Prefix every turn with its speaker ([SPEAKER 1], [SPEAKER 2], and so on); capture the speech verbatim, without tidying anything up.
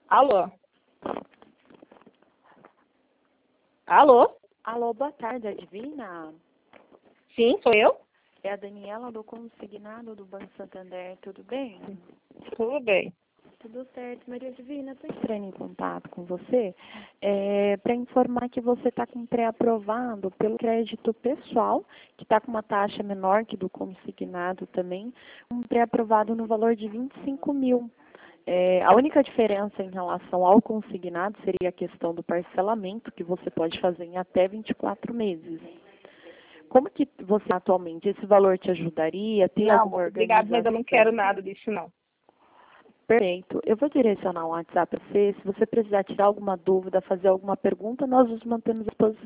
[SPEAKER 1] Alô? Alô?
[SPEAKER 2] Alô, boa tarde, Adivina.
[SPEAKER 1] Sim, sou eu?
[SPEAKER 2] É a Daniela do Consignado do Banco Santander, tudo bem?
[SPEAKER 1] Tudo bem.
[SPEAKER 2] Tudo certo, Maria Divina. Estou entrando em contato com você é, para informar que você está com pré-aprovado pelo crédito pessoal, que está com uma taxa menor que do consignado também, um pré-aprovado no valor de vinte e cinco mil. É, a única diferença em relação ao consignado seria a questão do parcelamento, que você pode fazer em até vinte e quatro meses. Como que você atualmente, esse valor te ajudaria? Tem
[SPEAKER 1] Não,
[SPEAKER 2] alguma
[SPEAKER 1] moço, obrigado, mas eu não quero
[SPEAKER 2] organização?
[SPEAKER 1] nada disso, não.
[SPEAKER 2] Perfeito. Eu vou direcionar um WhatsApp para você. Se você precisar tirar alguma dúvida, fazer alguma pergunta, nós nos mantemos à disposição.